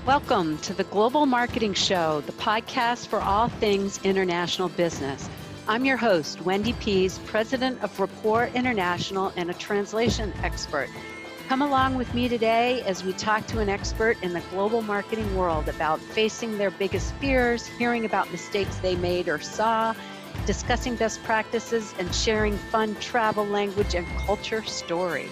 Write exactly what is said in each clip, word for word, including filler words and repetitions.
Welcome to the Global Marketing Show, the podcast for all things international business. I'm your host, Wendy Pease, president of Rapport International and a translation expert. Come along with me today as we talk to an expert in the global marketing world about facing their biggest fears, hearing about mistakes they made or saw, discussing best practices, and sharing fun travel, language, and culture stories.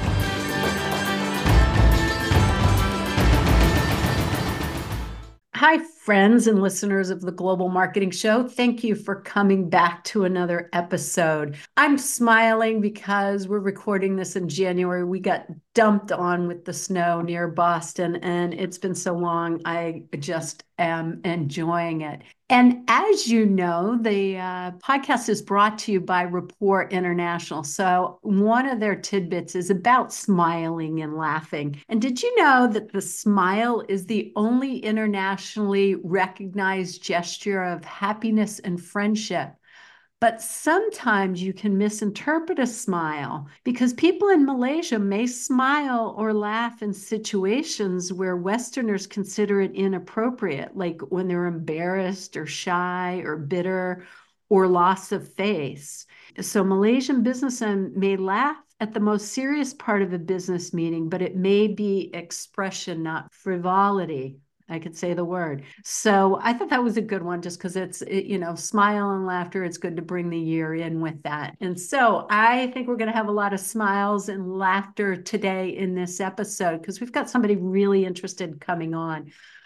Hi, friends and listeners of the Global Marketing Show. Thank you for coming back to another episode. I'm smiling because we're recording this in January. We got dumped on with the snow near Boston, and it's been so long. I just am enjoying it. And as you know, the uh, podcast is brought to you by Rapport International. So one of their tidbits is about smiling and laughing. And did you know that the smile is the only internationally recognized gesture of happiness and friendship? But sometimes you can misinterpret a smile because people in Malaysia may smile or laugh in situations where Westerners consider it inappropriate, like when they're embarrassed or shy or bitter or loss of face. So Malaysian businessmen may laugh at the most serious part of a business meeting, but it may be expression, not frivolity. I could say the word. So I thought that was a good one just because it's, it, you know, smile and laughter. It's good to bring the year in with that. And so I think we're going to have a lot of smiles and laughter today in this episode because we've got somebody really interested coming on.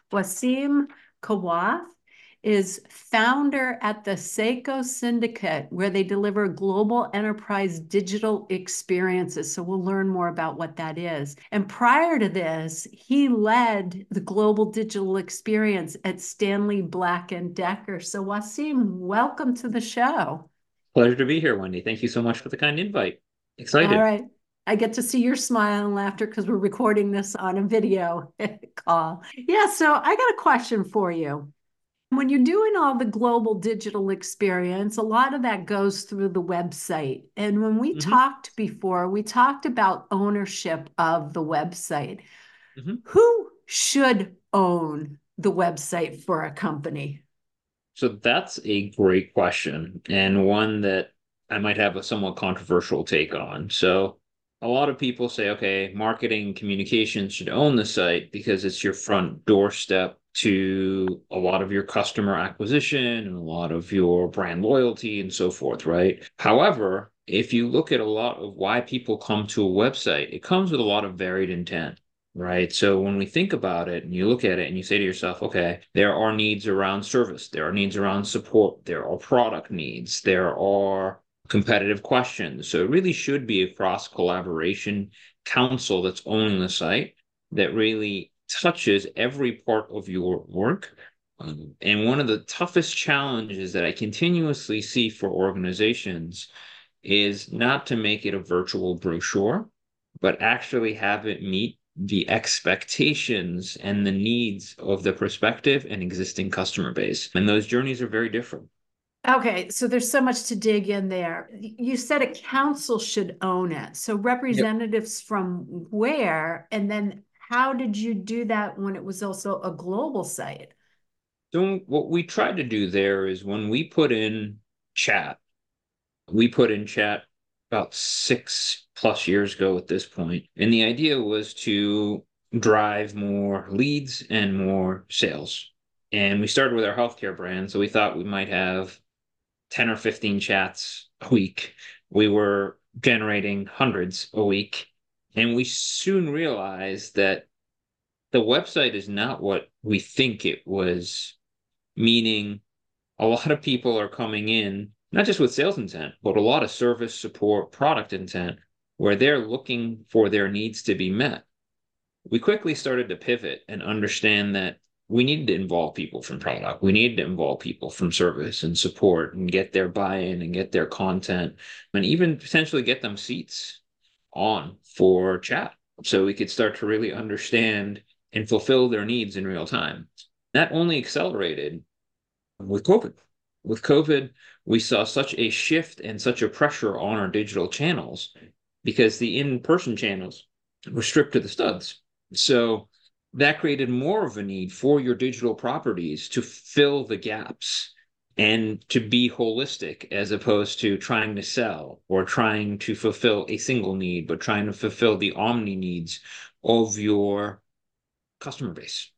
Wasim Khawath is founder at the Seiko Syndicate, where they deliver global enterprise digital experiences. So we'll learn more about what that is. And prior to this, he led the global digital experience at Stanley Black and Decker. So Wasim, welcome to the show. Pleasure to be here, Wendy. Thank you so much for the kind invite. Excited. All right. I get to see your smile and laughter because we're recording this on a video call. Yeah, so I got a question for you. When you're doing all the global digital experience, a lot of that goes through the website. And when we Mm-hmm. talked before, we talked about ownership of the website. Mm-hmm. Who should own the website for a company? So that's a great question, and one that I might have a somewhat controversial take on. So a lot of people say, okay, marketing communications should own the site because it's your front doorstep to a lot of your customer acquisition and a lot of your brand loyalty and so forth, right? However, if you look at a lot of why people come to a website, it comes with a lot of varied intent. Right. So when we think about it and you look at it and you say to yourself, okay, there are needs around service, there are needs around support, there are product needs, there are competitive questions. So it really should be a cross collaboration council that's owning the site that really touches every part of your work. Um, and one of the toughest challenges that I continuously see for organizations is not to make it a virtual brochure, but actually have it meet the expectations and the needs of the prospective and existing customer base. And those journeys are very different. Okay, so there's so much to dig in there. You said a council should own it. So Yep. representatives from where? And then how did you do that when it was also a global site? So what we try to do there is when we put in chat, we put in chat about six plus years ago at this point. And the idea was to drive more leads and more sales. And we started with our healthcare brand. So we thought we might have ten or fifteen chats a week. We were generating hundreds a week. And we soon realized that the website is not what we think it was, meaning a lot of people are coming in, not just with sales intent, but a lot of service, support, product intent, where they're looking for their needs to be met. We quickly started to pivot and understand that we needed to involve people from product. We needed to involve people from service and support and get their buy-in and get their content and even potentially get them seats on for chat so we could start to really understand and fulfill their needs in real time. That only accelerated with COVID. With COVID, we saw such a shift and such a pressure on our digital channels because the in-person channels were stripped to the studs. So that created more of a need for your digital properties to fill the gaps and to be holistic as opposed to trying to sell or trying to fulfill a single need, but trying to fulfill the omni needs of your customer base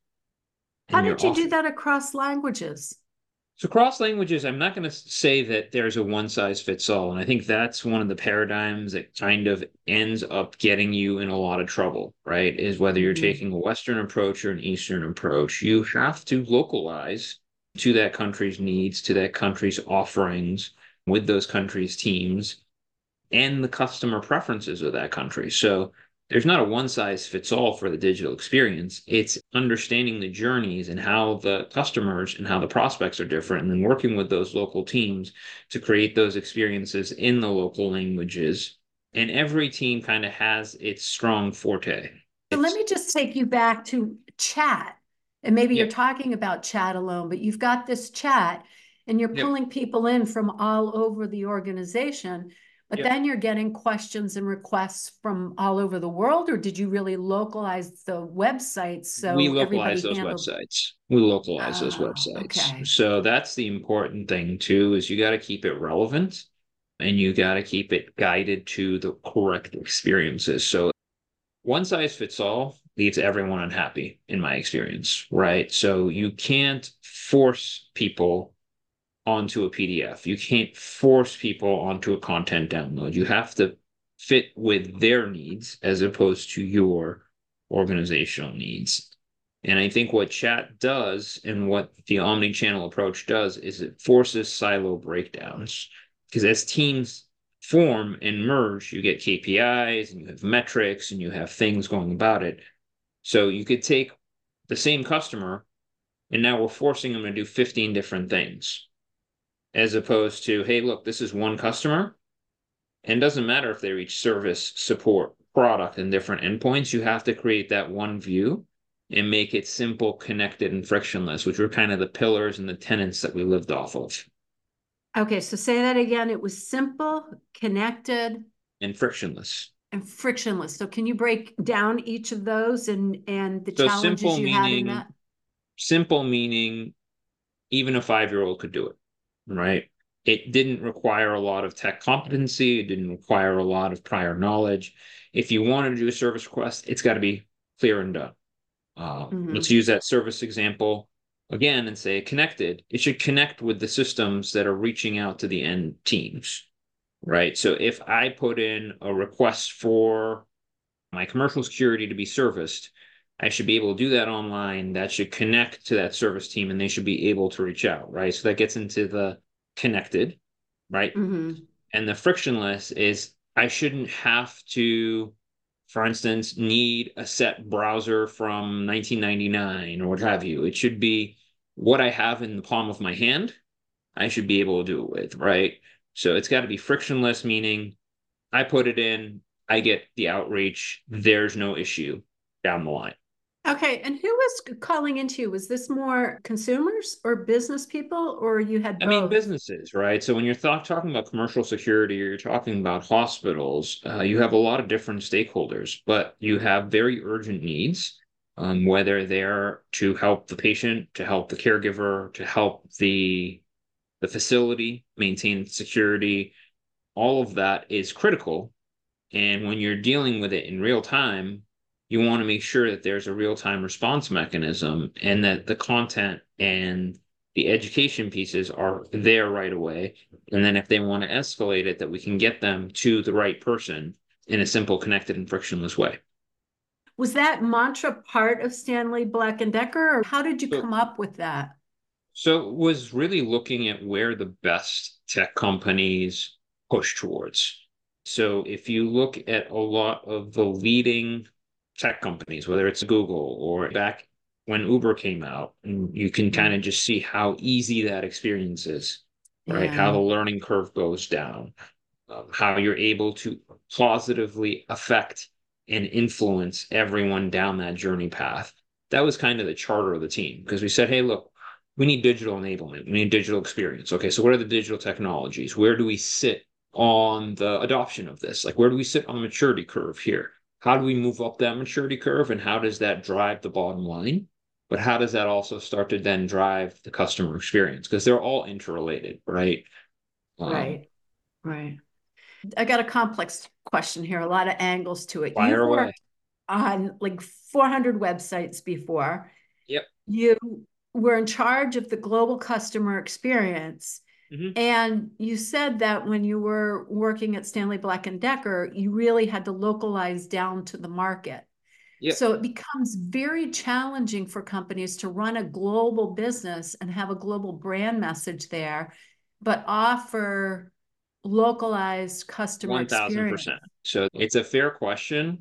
How and your did you do offer. that across languages? So cross languages, I'm not going to say that there's a one size fits all. And I think that's one of the paradigms that kind of ends up getting you in a lot of trouble, right? Is whether you're Mm-hmm. taking a Western approach or an Eastern approach, you have to localize to that country's needs, to that country's offerings with those countries' teams and the customer preferences of that country. So there's not a one size fits all for the digital experience. It's understanding the journeys and how the customers and how the prospects are different, and then working with those local teams to create those experiences in the local languages. And every team kind of has its strong forte. So let It's, me just take you back to chat. And maybe you're yep, talking about chat alone, but you've got this chat and you're yep, pulling people in from all over the organization, but yep. then you're getting questions and requests from all over the world, or did you really localize the websites We so localize everybody those handled? websites. We localize those Oh, websites. okay. So that's the important thing too, is you got to keep it relevant and you got to keep it guided to the correct experiences. So one size fits all leaves everyone unhappy in my experience, right? So you can't force people onto a P D F. You can't force people onto a content download. You have to fit with their needs as opposed to your organizational needs. And I think what chat does and what the omni-channel approach does is it forces silo breakdowns. Because as teams form and merge, you get K P Is and you have metrics and you have things going about it. So you could take the same customer and now we're forcing them to do fifteen different things as opposed to, hey, look, this is one customer. And it doesn't matter if they reach service, support, product, and different endpoints. You have to create that one view and make it simple, connected, and frictionless, which were kind of the pillars and the tenets that we lived off of. Okay, so say that again. It was simple, connected, And frictionless. and frictionless. So can you break down each of those and and the So challenges simple you had in meaning, that? simple meaning even a five year old could do it, right? It didn't require a lot of tech competency. It didn't require a lot of prior knowledge. If you wanted to do a service request, it's got to be clear and done. Uh, let's Mm-hmm. use that service example again and say connected. It should connect with the systems that are reaching out to the end teams, right? So if I put in a request for my commercial security to be serviced, I should be able to do that online. That should connect to that service team and they should be able to reach out, right? So that gets into the connected, right? Mm-hmm. And the frictionless is I shouldn't have to, for instance, need a set browser from nineteen ninety-nine or what have you. It should be what I have in the palm of my hand, I should be able to do it with, right? So it's got to be frictionless, meaning I put it in, I get the outreach, there's no issue down the line. Okay, and who was calling into you? Was this more consumers or business people, or you had I mean, both? businesses, right? So when you're th- talking about commercial security or you're talking about hospitals, uh, you have a lot of different stakeholders, but you have very urgent needs, um, whether they're to help the patient, to help the caregiver, to help the the facility maintain security. All of that is critical. And when you're dealing with it in real time, you want to make sure that there's a real time response mechanism and that the content and the education pieces are there right away. And then if they want to escalate it, that we can get them to the right person in a simple, connected, and frictionless way. Was that mantra part of Stanley Black and Decker, or how did you So, come up with that? so it was really looking at where the best tech companies push towards. So if you look at a lot of the leading tech companies, whether it's Google or back when Uber came out, and you can kind of just see how easy that experience is, right? How Yeah. the learning curve goes down, um, how you're able to positively affect and influence everyone down that journey path. That was kind of the charter of the team because we said, hey, look, we need digital enablement, we need digital experience. Okay, so what are the digital technologies? Where do we sit on the adoption of this? Like, where do we sit on the maturity curve here? how do we move up that maturity curve and how does that drive the bottom line? But how does that also start to then drive the customer experience? Because they're all interrelated, right? Um, Right, right. I got a complex question here, a lot of angles to it. fire You've away. worked on like four hundred websites before. Yep. You were in charge of the global customer experience. Hmm. And you said that when you were working at Stanley Black and Decker, you really had to localize down to the market. Yep. So it becomes very challenging for companies to run a global business and have a global brand message there, but offer localized customer experience. one thousand percent. So it's a fair question.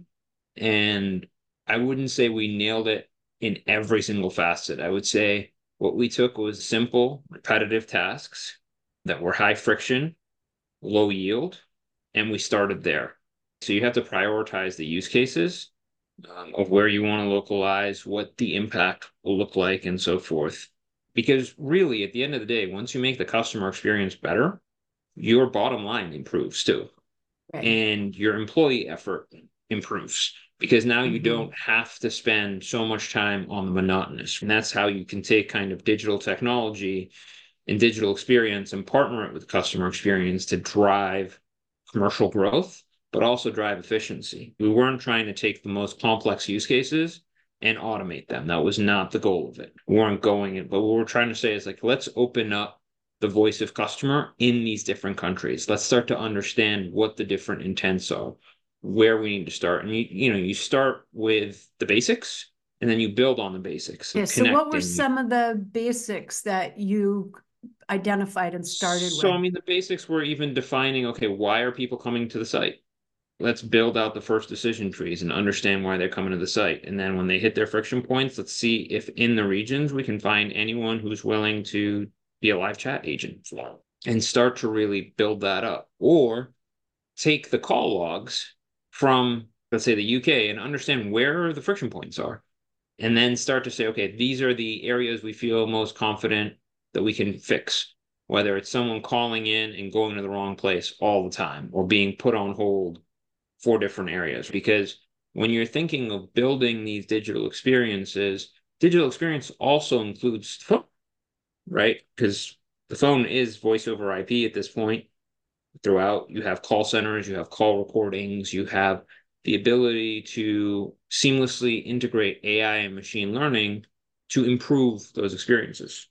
And I wouldn't say we nailed it in every single facet. I would say what we took was simple, repetitive tasks that were high friction, low yield, and we started there. So you have to prioritize the use cases um, of where you want to localize, what the impact will look like, and so forth. Because really, at the end of the day, once you make the customer experience better, your bottom line improves too, Right. and your employee effort improves because now you Mm-hmm. don't have to spend so much time on the monotonous. And that's how you can take kind of digital technology and digital experience and partner it with customer experience to drive commercial growth, but also drive efficiency. We weren't trying to take the most complex use cases and automate them. That was not the goal of it. We weren't going it, but what we're trying to say is like, let's open up the voice of customer in these different countries. Let's start to understand what the different intents are, where we need to start. And you, you know, you start with the basics and then you build on the basics Yeah. of So what were connecting. some of the basics that you identified and started So, with? I mean, the basics were even defining, okay, why are people coming to the site? Let's build out the first decision trees and understand why they're coming to the site. And then when they hit their friction points, let's see if in the regions we can find anyone who's willing to be a live chat agent and start to really build that up. Or take the call logs from, let's say, the U K and understand where the friction points are. And then start to say, okay, these are the areas we feel most confident that we can fix, whether it's someone calling in and going to the wrong place all the time or being put on hold for different areas. Because when you're thinking of building these digital experiences, digital experience also includes phone, right? Because the phone is voice over I P at this point throughout. You have call centers, you have call recordings, you have the ability to seamlessly integrate A I and machine learning to improve those experiences.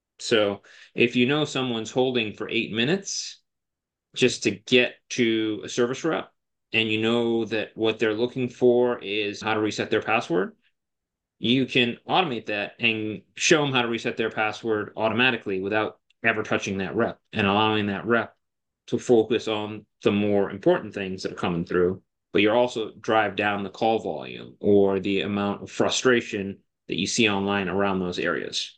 So if you know someone's holding for eight minutes just to get to a service rep, and you know that what they're looking for is how to reset their password, you can automate that and show them how to reset their password automatically without ever touching that rep and allowing that rep to focus on the more important things that are coming through. But you're also drive down the call volume or the amount of frustration that you see online around those areas.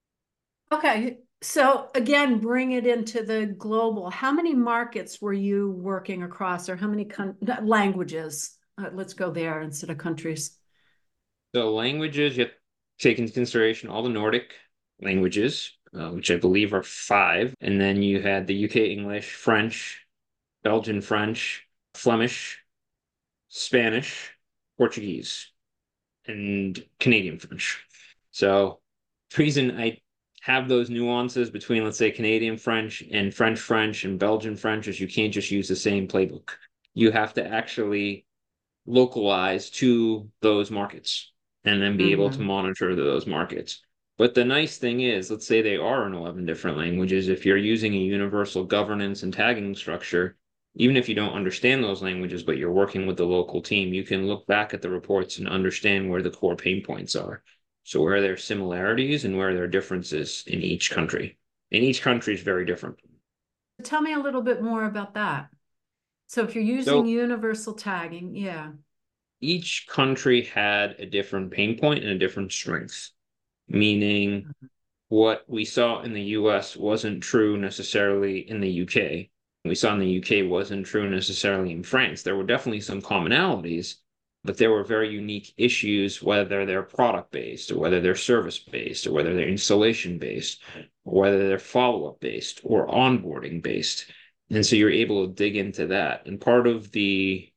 Okay. So again, bring it into the global. How many markets were you working across, or how many languages? Uh, let's go there instead of countries. So languages, you have to take into consideration all the Nordic languages, uh, which I believe are five. And then you had the U K English, French, Belgian French, Flemish, Spanish, Portuguese, and Canadian French. So the reason I have those nuances between, let's say, Canadian French and French French and Belgian French is you can't just use the same playbook. You have to actually localize to those markets and then be able to Mm-hmm. monitor those markets. But the nice thing is, let's say they are in eleven different languages. If you're using a universal governance and tagging structure, even if you don't understand those languages, but you're working with the local team, you can look back at the reports and understand where the core pain points are. So where there are similarities and where there are differences in each country. And each country is very different. Tell me a little bit more about that. So if you're using So universal tagging, yeah. each country had a different pain point and a different strength, meaning what we saw in the U S wasn't true necessarily in the U K. What we saw in the U K wasn't true necessarily in France. There were definitely some commonalities, but there were very unique issues, whether they're product based or whether they're service based or whether they're installation based or whether they're follow up based or onboarding based. And so you're able to dig into that. And part of the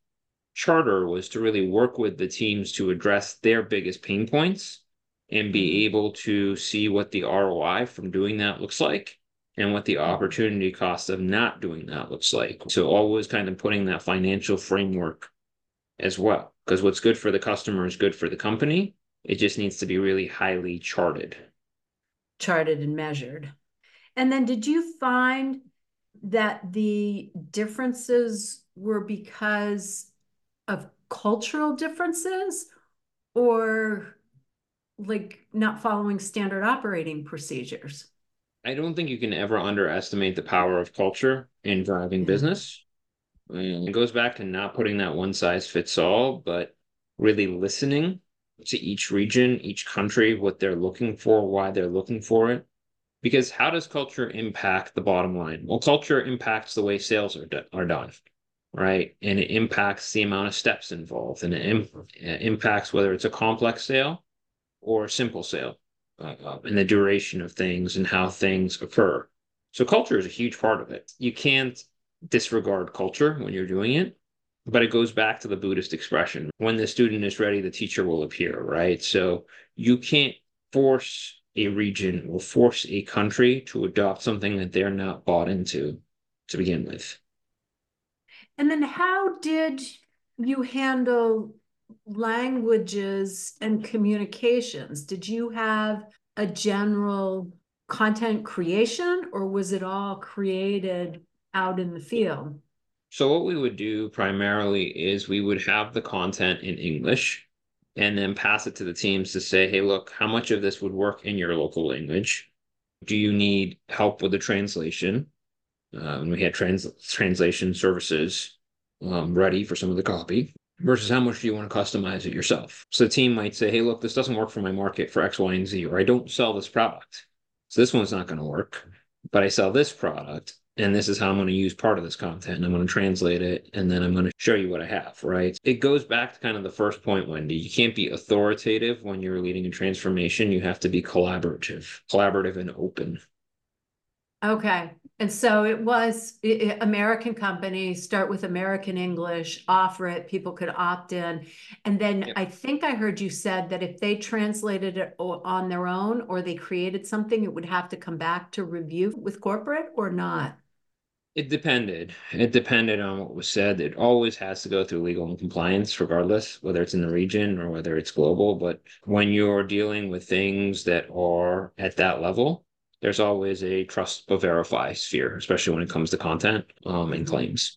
charter was to really work with the teams to address their biggest pain points and be Mhm. able to see what the R O I from doing that looks like and what the Mhm. opportunity cost of not doing that looks like. So always kind of putting that financial framework as well, because what's good for the customer is good for the company. It just needs to be really highly charted. Charted and measured. And then did you find that the differences were because of cultural differences or like not following standard operating procedures? I don't think you can ever underestimate the power of culture in driving Yeah. business. And it goes back to not putting that one size fits all, but really listening to each region, each country, what they're looking for, why they're looking for it. Because how does culture impact the bottom line? Well, culture impacts the way sales are, do- are done, right? And it impacts the amount of steps involved, and it Im- impacts whether it's a complex sale or a simple sale, uh, and the duration of things and how things occur. So culture is a huge part of it. You can't disregard culture when you're doing it, but it goes back to the Buddhist expression: when the student is ready, the teacher will appear, right? So you can't force a region or force a country to adopt something that they're not bought into to begin with. And then how did you handle languages and communications? Did you have a general content creation or was it all created out in the field? So what we would do primarily is we would have the content in English and then pass it to the teams to say, hey, look, how much of this would work in your local language? Do you need help with the translation? Um, we had trans translation services um, ready for some of the copy versus how much do you want to customize it yourself? So the team might say, hey, look, this doesn't work for my market for X, Y, and Z, or I don't sell this product. So this one's not going to work, but I sell this product. And this is how I'm going to use part of this content. I'm going to translate it and then I'm going to show you what I have, right? It goes back to kind of the first point, Wendy. You can't be authoritative when you're leading a transformation. You have to be collaborative, collaborative and open. Okay. And so it was i- i- American company, start with American English, offer it, people could opt in. And then Yeah. I think I heard you said that if they translated it o- on their own or they created something, it would have to come back to review with corporate or not. It depended. It depended on what was said. It always has to go through legal and compliance, regardless, whether it's in the region or whether it's global. But when you're dealing with things that are at that level, there's always a trust but verify sphere, especially when it comes to content um, and Mhm. claims.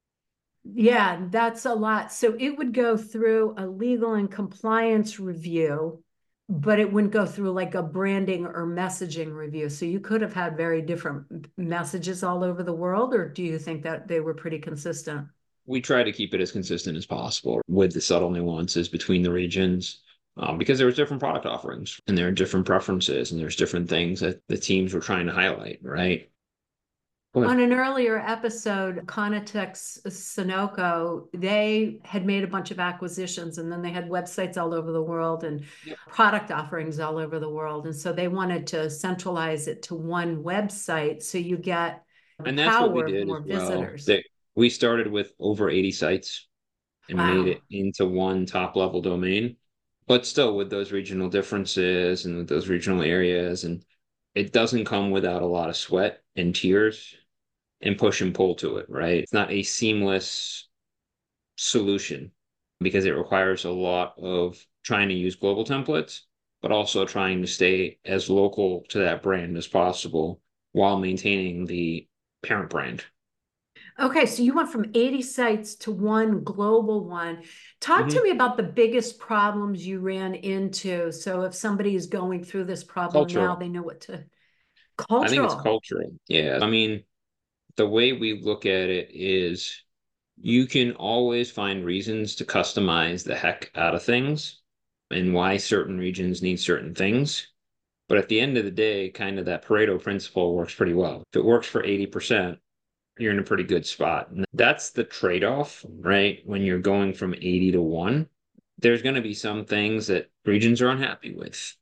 Yeah, that's a lot. So it would go through a legal and compliance review, but it wouldn't go through like a branding or messaging review. So you could have had very different messages all over the world, or do you think that they were pretty consistent? We try to keep it as consistent as possible with the subtle nuances between the regions. Um, because there was different product offerings and there are different preferences and there's different things that the teams were trying to highlight, right? On But an earlier episode, Conitex Sunoco, they had made a bunch of acquisitions and then they had websites all over the world and product offerings all over the world. And so they wanted to centralize it to one website so you get the And that's what we power of did as more well. visitors. That we started with over eighty sites and made Wow. it into one top level domain, but still with those regional differences and with those regional areas. And it doesn't come without a lot of sweat and tears and push and pull to it, right? It's not a seamless solution because it requires a lot of trying to use global templates, but also trying to stay as local to that brand as possible while maintaining the parent brand. Okay, so you went from eighty sites to one global one. Talk to Mhm. me about the biggest problems you ran into. So if somebody is going through this problem now, Cultural. they know what to. I think it's Cultural. cultural. Yeah. I mean, the way we look at it is you can always find reasons to customize the heck out of things and why certain regions need certain things. But at the end of the day, kind of that Pareto principle works pretty well. If it works for eighty percent, you're in a pretty good spot. And that's the trade-off, right? When you're going from eighty to one, there's going to be some things that regions are unhappy with.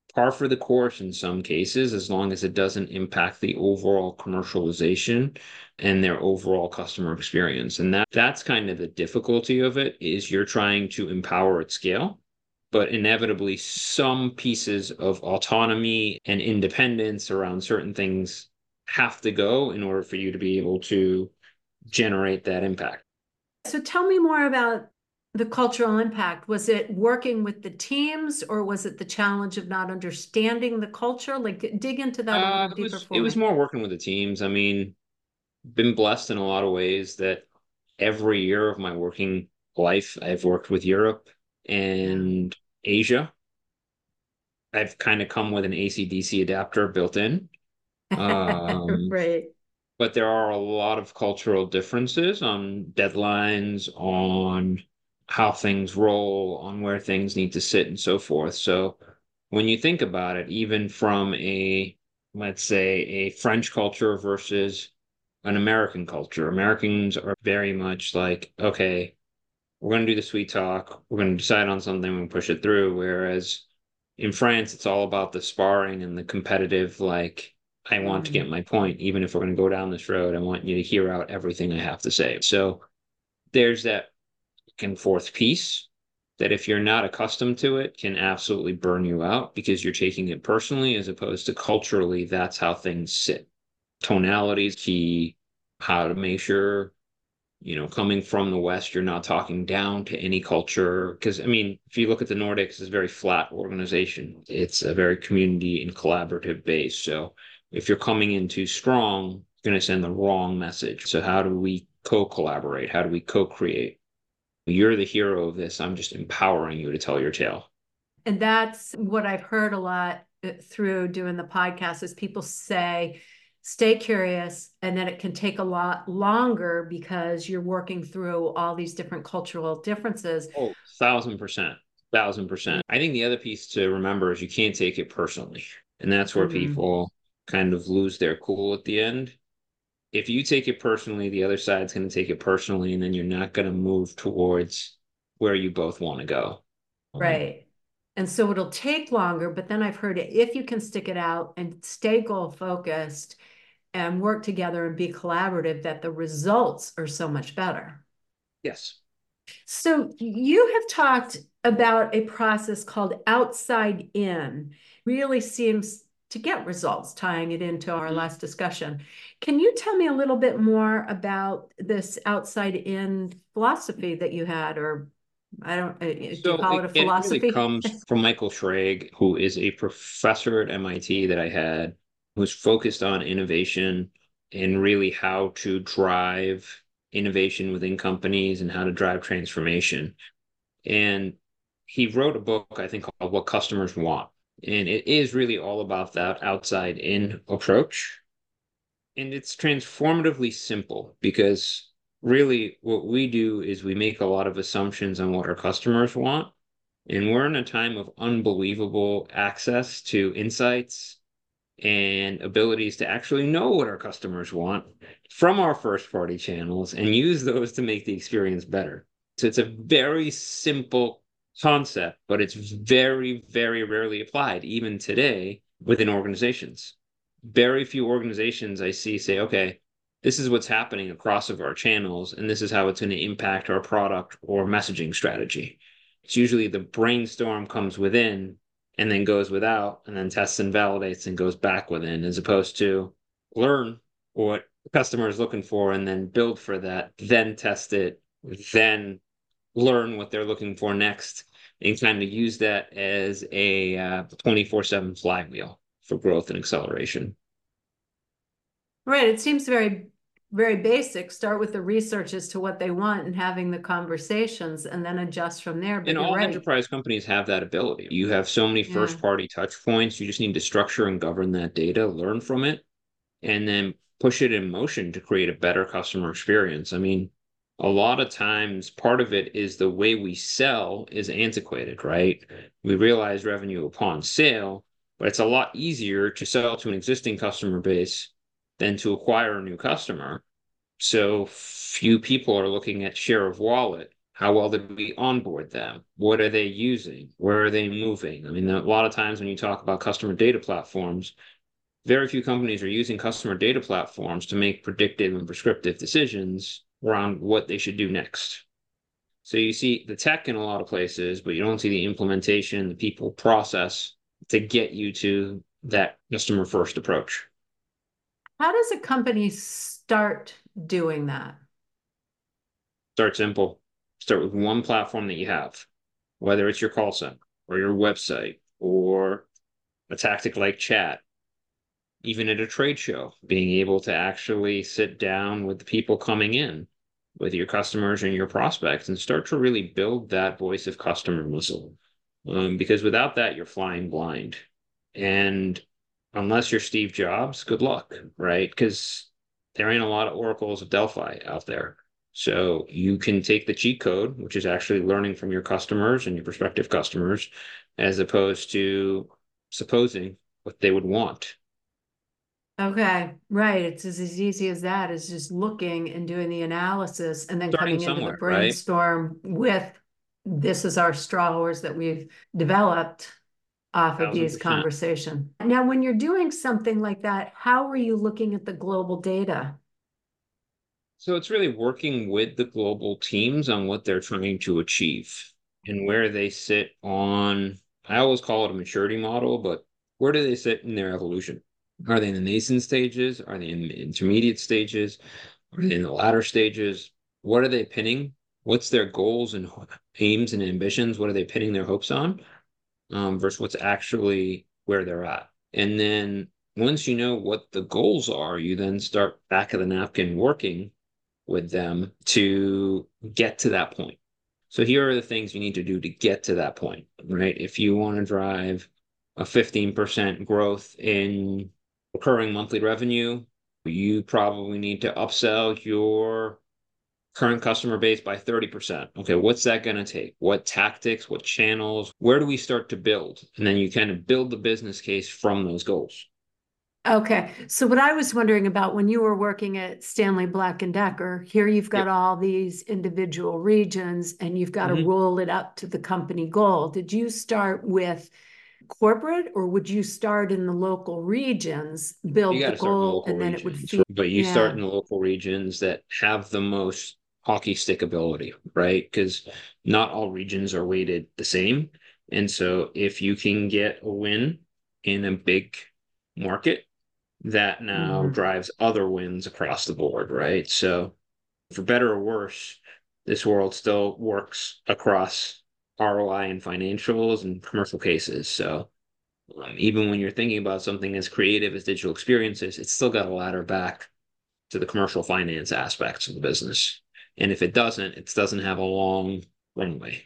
par for the course in some cases, as long as it doesn't impact the overall commercialization and their overall customer experience. And that that's kind of the difficulty of it, is you're trying to empower at scale, but inevitably some pieces of autonomy and independence around certain things have to go in order for you to be able to generate that impact. So tell me more about the cultural impact. Was it working with the teams, or was it the challenge of not understanding the culture? Like, dig into that a Uh, little it deeper was it for was me. more working with the teams. I mean, been blessed in a lot of ways that every year of my working life, I've worked with Europe Yeah. and Asia. I've kind of come with an A C D C adapter built in. Um, Right. but there are a lot of cultural differences on deadlines, on how things roll, on where things need to sit, and so forth. So when you think about it, even from a, let's say, a French culture versus an American culture, Americans are very much like, okay, we're going to do the sweet talk, we're going to decide on something and push it through. Whereas in France, it's all about the sparring and the competitive, like, I want to get Mm. my point. Even if we're going to go down this road, I want you to hear out everything I have to say. So there's that back and forth piece that, if you're not accustomed to it, can absolutely burn you out because you're taking it personally, as opposed to culturally, that's how things sit. Tonality is key, how to make sure, you know, coming from the West, you're not talking down to any culture. Because, I mean, if you look at the Nordics, it's a very flat organization. It's a very community and collaborative base. So if you're coming in too strong, you're going to send the wrong message. So how do we co-collaborate? How do we co-create? You're the hero of this. I'm just empowering you to tell your tale. And that's what I've heard a lot uh, through doing the podcast is people say, stay curious, and then it can take a lot longer because you're working through all these different cultural differences. Oh, thousand percent. Thousand percent. I think the other piece to remember is you can't take it personally. And that's where Mm-hmm. people kind of lose their cool at the end. If you take it personally, the other side's going to take it personally, and then you're not going to move towards where you both want to go. Um, Right. And so it'll take longer, but then I've heard it, if you can stick it out and stay goal focused and work together and be collaborative, that the results are so much better. yes. So you have talked about a process called outside in, really seems to get results, tying it into our Mhm. last discussion. Can you tell me a little bit more about this outside in philosophy that you had, or I don't, uh, do you So call it, it a it really philosophy? comes from Michael Schrage, who is a professor at M I T that I had, who's focused on innovation and really how to drive innovation within companies and how to drive transformation. And he wrote a book, I think, called What Customers Want. And it is really all about that outside in approach. And it's transformatively simple because really what we do is we make a lot of assumptions on what our customers want. And we're in a time of unbelievable access to insights and abilities to actually know what our customers want from our first party channels and use those to make the experience better. So it's a very simple concept, but it's very, very rarely applied, even today, within organizations. Very few organizations I see say, okay, this is what's happening across of our channels, and this is how it's going to impact our product or messaging strategy. It's usually the brainstorm comes within and then goes without, and then tests and validates and goes back within, as opposed to learn what the customer is looking for and then build for that, then test it, then learn what they're looking for next, and kind of use that as a uh, twenty-four seven flywheel for growth and acceleration. Right. It seems very, very basic. Start with the research as to what they want and having the conversations and then adjust from there. And But you're all right. enterprise companies have that ability. You have so many Yeah. first party touch points. You just need to structure and govern that data, learn from it, and then push it in motion to create a better customer experience. I mean, a lot of times part of it is the way we sell is antiquated, right? We realize revenue upon sale, but it's a lot easier to sell to an existing customer base than to acquire a new customer. So few people are looking at share of wallet. How well did we onboard them? What are they using? Where are they moving? I mean, a lot of times when you talk about customer data platforms, very few companies are using customer data platforms to make predictive and prescriptive decisions around what they should do next. So you see the tech in a lot of places, but you don't see the implementation, the people process to get you to that customer first approach. How does a company start doing that? Start simple. Start with one platform that you have, whether it's your call center or your website or a tactic like chat, even at a trade show, being able to actually sit down with the people coming in, with your customers and your prospects, and start to really build that voice of customer muscle. Um, because without that, you're flying blind. And unless you're Steve Jobs, good luck, right? Because there ain't a lot of oracles of Delphi out there. So you can take the cheat code, which is actually learning from your customers and your prospective customers, as opposed to supposing what they would want. Okay, right. It's as as easy as that, is just looking and doing the analysis and then Starting coming into the somewhere, right? brainstorm with this is our straw horse that we've developed off of Thousand these percent. conversation. Now, when you're doing something like that, how are you looking at the global data? So it's really working with the global teams on what they're trying to achieve and where they sit on, I always call it a maturity model, but where do they sit in their evolution? Are they in the nascent stages? Are they in the intermediate stages? Are they in the latter stages? What are they pinning? What's their goals and aims and ambitions? What are they pinning their hopes on? Um, versus what's actually where they're at. And then once you know what the goals are, you then start back of the napkin working with them to get to that point. So here are the things you need to do to get to that point, right? If you want to drive a fifteen percent growth in recurring monthly revenue, you probably need to upsell your current customer base by thirty percent. Okay, what's that going to take? What tactics, what channels? Where do we start to build? And then you kind of build the business case from those goals. Okay, so what I was wondering about when you were working at Stanley Black and Decker, here you've got Yep. all these individual regions and you've got to Mm-hmm. roll it up to the company goal. Did you start with corporate or would you start in the local regions, You build got the to start in the goal, local and then it would regions, feed? but you start Yeah. in the local regions that have the most hockey stick ability, right? Because not all regions are weighted the same. And so if you can get a win in a big market, that now Mhm. drives other wins across the board, right? So for better or worse, this world still works across R O I and financials and commercial cases. So um, even when you're thinking about something as creative as digital experiences, it's still got to ladder back to the commercial finance aspects of the business. And if it doesn't, it doesn't have a long runway.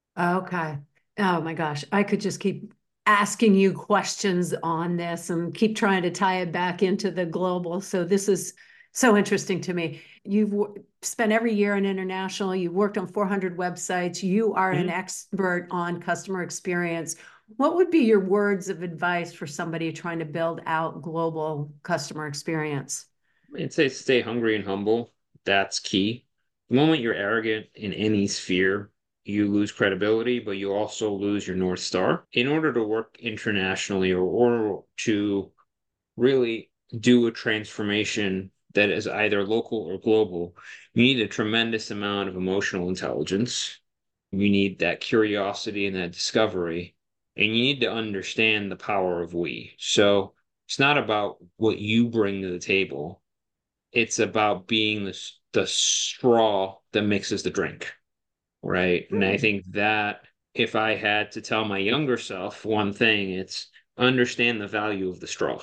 Okay. Oh my gosh. I could just keep asking you questions on this and keep trying to tie it back into the global. So this is so interesting to me. You've w- spent every year in international, you've worked on four hundred websites, you are an Mm-hmm. expert on customer experience. What would be your words of advice for somebody trying to build out global customer experience? I'd say stay hungry and humble. That's key. The moment you're arrogant in any sphere, you lose credibility, but you also lose your North Star. In order to work internationally or, or to really do a transformation that is either local or global, you need a tremendous amount of emotional intelligence. You need that curiosity and that discovery, and you need to understand the power of we. So it's not about what you bring to the table, it's about being the, the straw that mixes the drink, right? And I Hmm. think that if I had to tell my younger self one thing, it's understand the value of the straw.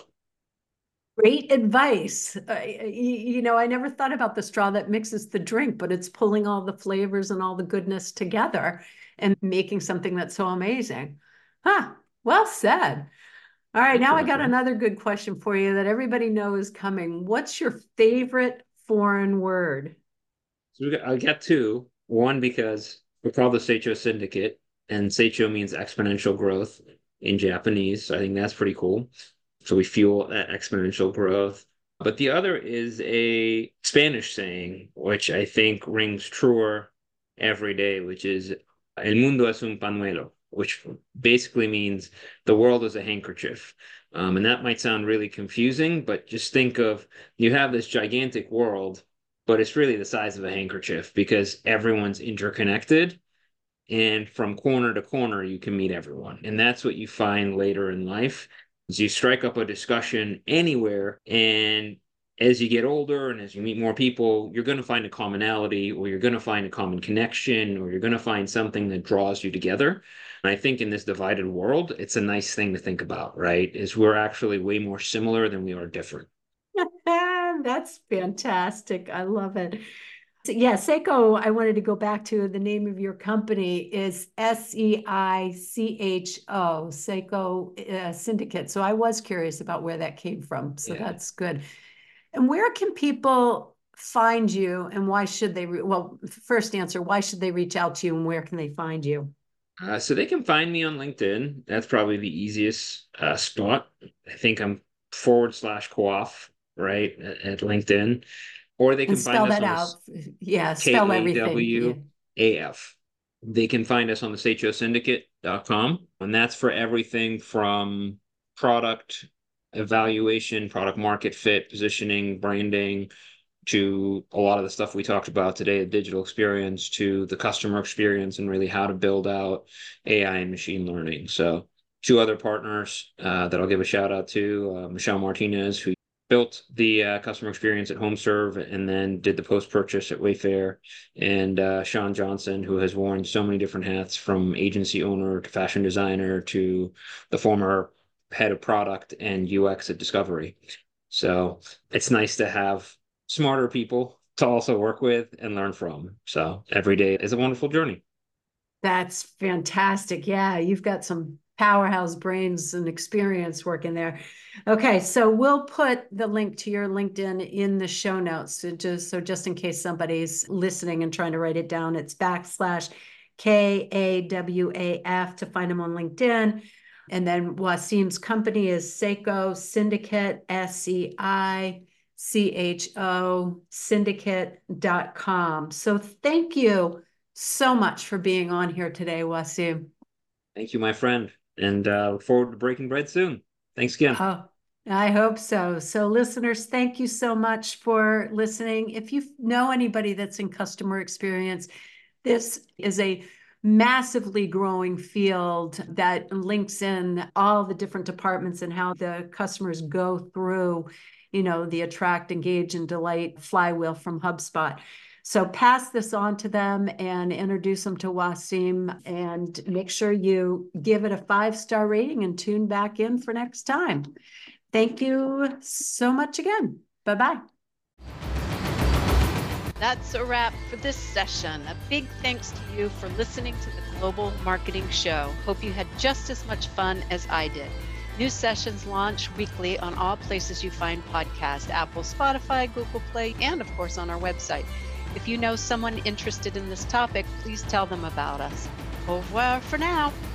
Great advice. Uh, you, you know, I never thought about the straw that mixes the drink, but it's pulling all the flavors and all the goodness together and making something that's so amazing. Huh. Well said. All right, Thank now you, I my got friend. another good question for you that everybody knows coming. What's your favorite foreign word? So we got, I got two. One because we call the Seicho Syndicate, and Seicho means exponential growth in Japanese. So I think that's pretty cool. So we fuel that exponential growth. But the other is a Spanish saying, which I think rings truer every day, which is El mundo es un pañuelo, which basically means the world is a handkerchief. Um, and that might sound really confusing, but just think of you have this gigantic world, but it's really the size of a handkerchief because everyone's interconnected. And from corner to corner, you can meet everyone. And that's what you find later in life is you strike up a discussion anywhere, and as you get older and as you meet more people, you're going to find a commonality, or you're going to find a common connection, or you're going to find something that draws you together. And I think in this divided world, it's a nice thing to think about, right? Is we're actually way more similar than we are different. That's fantastic. I love it. So, yeah, Seiko, I wanted to go back to the name of your company is S E I C H O, Seiko uh, Syndicate. So I was curious about where that came from. So yeah. That's good. And where can people find you, and why should they, re- well, first answer, why should they reach out to you, and where can they find you? Uh, so they can find me on LinkedIn. That's probably the easiest uh, spot. I think I'm forward slash Kawaf, right, at, at LinkedIn. Or they can and spell find us that on out. Yeah, spell everything. K A W A F. They can find us on the seicho syndicate dot com, and that's for everything from product evaluation, product market fit, positioning, branding, to a lot of the stuff we talked about today, the digital experience, to the customer experience, and really how to build out A I and machine learning. So two other partners uh, that I'll give a shout out to, uh, Michelle Martinez, who built the uh, customer experience at HomeServe and then did the post-purchase at Wayfair, and uh, Sean Johnson, who has worn so many different hats from agency owner to fashion designer to the former head of product and U X at Discovery. So it's nice to have smarter people to also work with and learn from. So every day is a wonderful journey. That's fantastic. Yeah, you've got some powerhouse brains and experience working there. Okay, so we'll put the link to your LinkedIn in the show notes. So just, so just in case somebody's listening and trying to write it down, it's backslash K A W A F to find them on LinkedIn. And then Wasim's company is Seiko Syndicate, S E I C H O, syndicate dot com. So thank you so much for being on here today, Wasim. Thank you, my friend. And uh, look forward to breaking bread soon. Thanks again. Oh, I hope so. So listeners, thank you so much for listening. If you know anybody that's in customer experience, this is a massively growing field that links in all the different departments and how the customers go through, you know, the attract, engage, and delight flywheel from HubSpot. So pass this on to them and introduce them to Wasim, and make sure you give it a five-star rating and tune back in for next time. Thank you so much again. Bye-bye. That's a wrap for this session. A big thanks to you for listening to the Global Marketing Show. Hope you had just as much fun as I did. New sessions launch weekly on all places you find podcasts, Apple, Spotify, Google Play, and of course on our website. If you know someone interested in this topic, please tell them about us. Au revoir for now.